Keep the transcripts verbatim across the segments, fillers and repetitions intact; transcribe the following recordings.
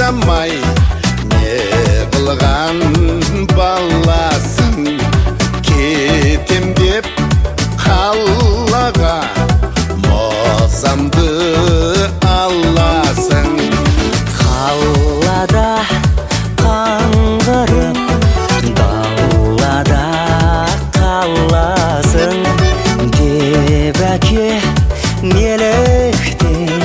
қарамай не қылған баласың, кетем деп қалаға мазамды аласың. Қалада қаңғырып, далада қаласың деп әке неліктен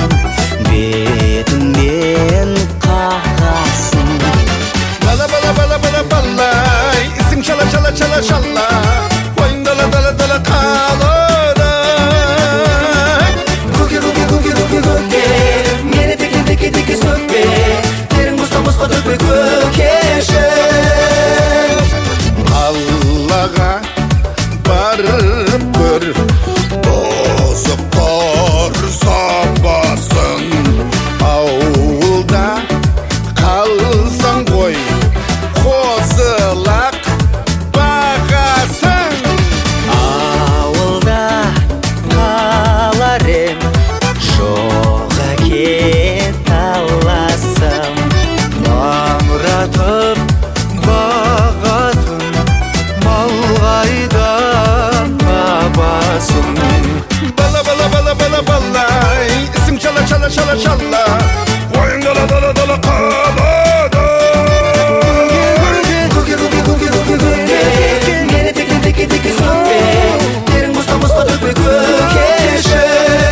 бетімнен қағасың. Бала бала бала бала бала, ісің шала шала шала шала, ойын дала дала дала қалада. Көке көке көке көке көке, мені теке теке теке сөкпе, терің босқа босқа төкпе көкешім. Қалаға барып көр, бозоқтар сабасын. Ауылда қалсаң ғой, қозылақ бағасың. Ауылда қалар ем, жоқ әке таласым. Маңыратып бағатын мал қайдан табасың. Бала бала бала бала бала, ісің шала шала шала шала, ойың дала дала дала қалада. Көке көке көке көке көке, мені теке теке теке сөкпе, терің босқа босқа төкпе көкешім.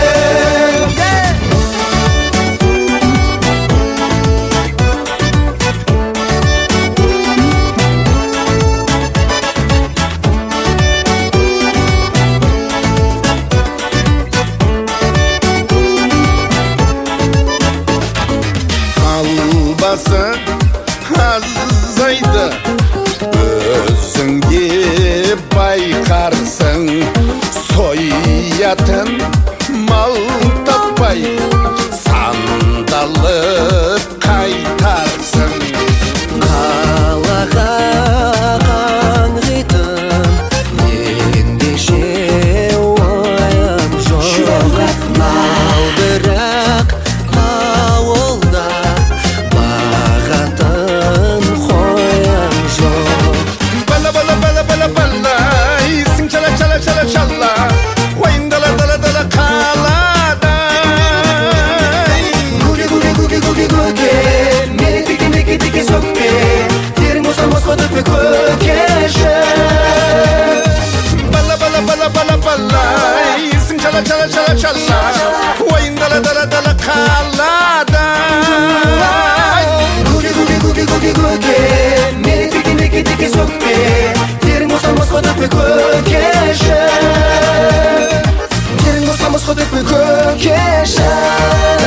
Қалбасы азайды, өзіңде байқарсың. Соятын мал таппай сандалып қайтарсың. Қалаға қаңғитын ендеше ойым жоқ. Мал бірақ ауылда бағатын қойым жоқ. Бала бала бала бала бала, ісің шала шала шала шала, ойың дала дала дала қалада. Көке көке көке көке көке, мені теке теке теке сөкпе, терің босқа босқа төкпе көкешім. Бала бала бала бала бала, ісің шала шала шала шала, ойың дала дала дала қалада. Көке көке көке көке көке, мені теке теке теке сөкпе, терің босқа босқа төкпе көкешім. Терің босқа босқа төкпе көкешім.